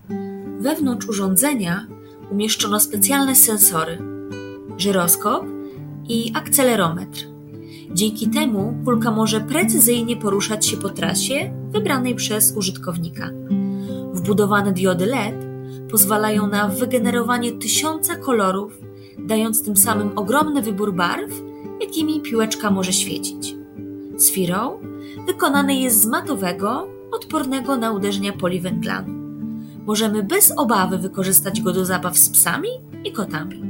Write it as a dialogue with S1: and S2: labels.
S1: Wewnątrz urządzenia umieszczono specjalne sensory, żyroskop i akcelerometr. Dzięki temu kulka może precyzyjnie poruszać się po trasie wybranej przez użytkownika. Wbudowane diody LED pozwalają na wygenerowanie 1000 kolorów, dając tym samym ogromny wybór barw, jakimi piłeczka może świecić. Sphero wykonany jest z matowego, odpornego na uderzenia poliwęglanu. Możemy bez obawy wykorzystać go do zabaw z psami i kotami.